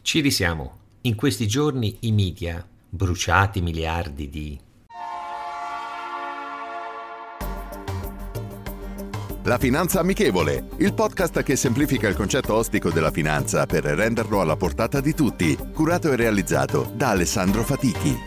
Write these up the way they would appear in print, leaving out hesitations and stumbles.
Ci risiamo. In questi giorni i media, bruciati miliardi di... La Finanza Amichevole, il podcast che semplifica il concetto ostico della finanza per renderlo alla portata di tutti, curato e realizzato da Alessandro Fatichi.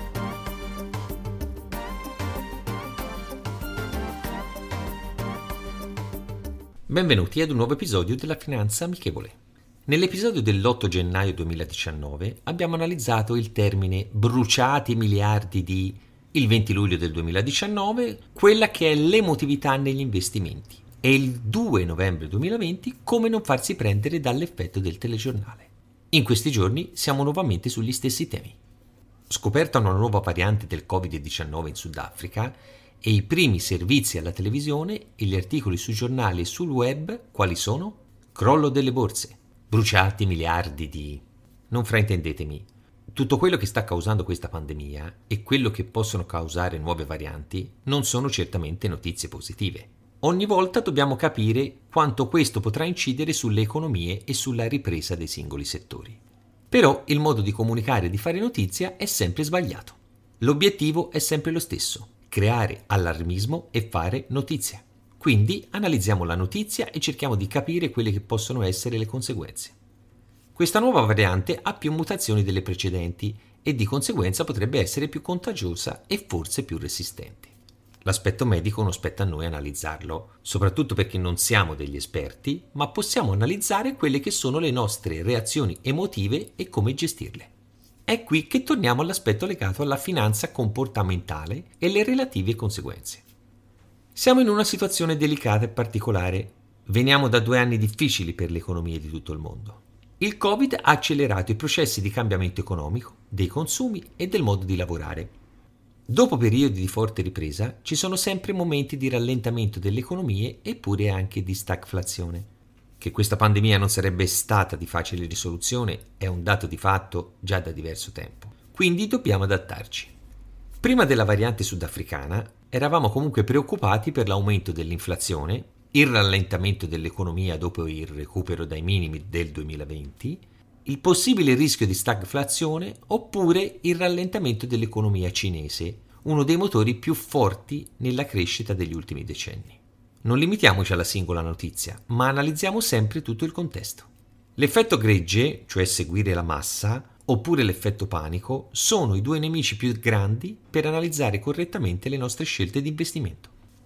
Benvenuti ad un nuovo episodio della Finanza Amichevole. Nell'episodio dell'8 gennaio 2019 abbiamo analizzato il termine bruciati miliardi di il 20 luglio del 2019, quella che è l'emotività negli investimenti, e il 2 novembre 2020 come non farsi prendere dall'effetto del telegiornale. In questi giorni siamo nuovamente sugli stessi temi. Scoperta una nuova variante del Covid-19 in Sudafrica e i primi servizi alla televisione e gli articoli sui giornali e sul web, quali sono? Crollo delle borse. Bruciati miliardi di... Non fraintendetemi, tutto quello che sta causando questa pandemia e quello che possono causare nuove varianti non sono certamente notizie positive. Ogni volta dobbiamo capire quanto questo potrà incidere sulle economie e sulla ripresa dei singoli settori. Però il modo di comunicare e di fare notizia è sempre sbagliato. L'obiettivo è sempre lo stesso, creare allarmismo e fare notizia. Quindi analizziamo la notizia e cerchiamo di capire quelle che possono essere le conseguenze. Questa nuova variante ha più mutazioni delle precedenti e di conseguenza potrebbe essere più contagiosa e forse più resistente. L'aspetto medico non spetta a noi analizzarlo, soprattutto perché non siamo degli esperti, ma possiamo analizzare quelle che sono le nostre reazioni emotive e come gestirle. È qui che torniamo all'aspetto legato alla finanza comportamentale e le relative conseguenze. Siamo in una situazione delicata e particolare. Veniamo da 2 anni difficili per le economie di tutto il mondo. Il Covid ha accelerato i processi di cambiamento economico, dei consumi e del modo di lavorare. Dopo periodi di forte ripresa ci sono sempre momenti di rallentamento delle economie eppure anche di stagflazione. Che questa pandemia non sarebbe stata di facile risoluzione è un dato di fatto già da diverso tempo. Quindi dobbiamo adattarci. Prima della variante sudafricana eravamo comunque preoccupati per l'aumento dell'inflazione, il rallentamento dell'economia dopo il recupero dai minimi del 2020, il possibile rischio di stagflazione oppure il rallentamento dell'economia cinese, uno dei motori più forti nella crescita degli ultimi decenni. Non limitiamoci alla singola notizia, ma analizziamo sempre tutto il contesto. L'effetto gregge, cioè seguire la massa, oppure l'effetto panico, sono i 2 nemici più grandi per analizzare correttamente le nostre scelte di investimento.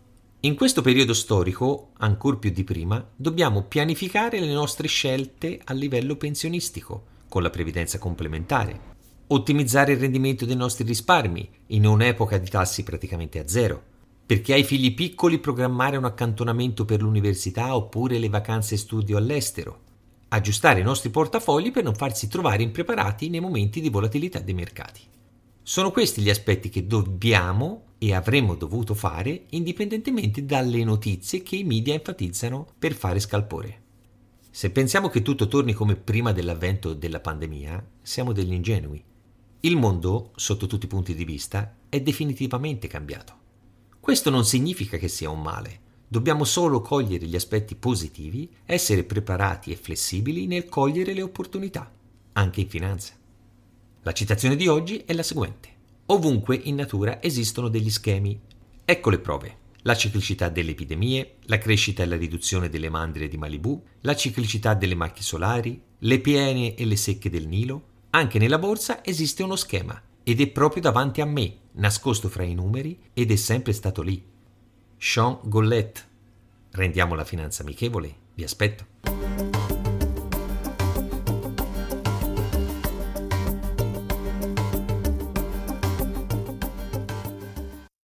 In questo periodo storico, ancor più di prima, dobbiamo pianificare le nostre scelte a livello pensionistico, con la previdenza complementare, ottimizzare il rendimento dei nostri risparmi in un'epoca di tassi praticamente a zero, per chi ha i figli piccoli programmare un accantonamento per l'università oppure le vacanze studio all'estero, aggiustare i nostri portafogli per non farsi trovare impreparati nei momenti di volatilità dei mercati. Sono questi gli aspetti che dobbiamo e avremmo dovuto fare indipendentemente dalle notizie che i media enfatizzano per fare scalpore. Se pensiamo che tutto torni come prima dell'avvento della pandemia, siamo degli ingenui. Il mondo, sotto tutti i punti di vista, è definitivamente cambiato. Questo non significa che sia un male. Dobbiamo solo cogliere gli aspetti positivi, essere preparati e flessibili nel cogliere le opportunità, anche in finanza. La citazione di oggi è la seguente. Ovunque in natura esistono degli schemi. Ecco le prove. La ciclicità delle epidemie, la crescita e la riduzione delle mandrie di Malibu, la ciclicità delle macchie solari, le piene e le secche del Nilo. Anche nella borsa esiste uno schema ed è proprio davanti a me, nascosto fra i numeri, ed è sempre stato lì. Sean Gollett. Rendiamo la finanza amichevole. Vi aspetto.